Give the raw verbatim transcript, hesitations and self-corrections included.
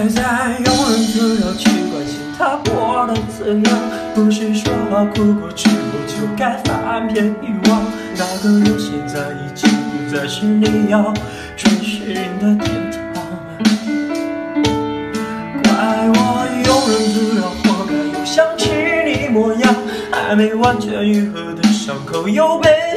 再庸人自扰去关心他过得怎样？不是说好哭过之后就该翻篇遗忘？那个人现在已经不再是你要追寻的天堂。怪我庸人自扰，活该又想起你模样，还没完全愈合的伤口又被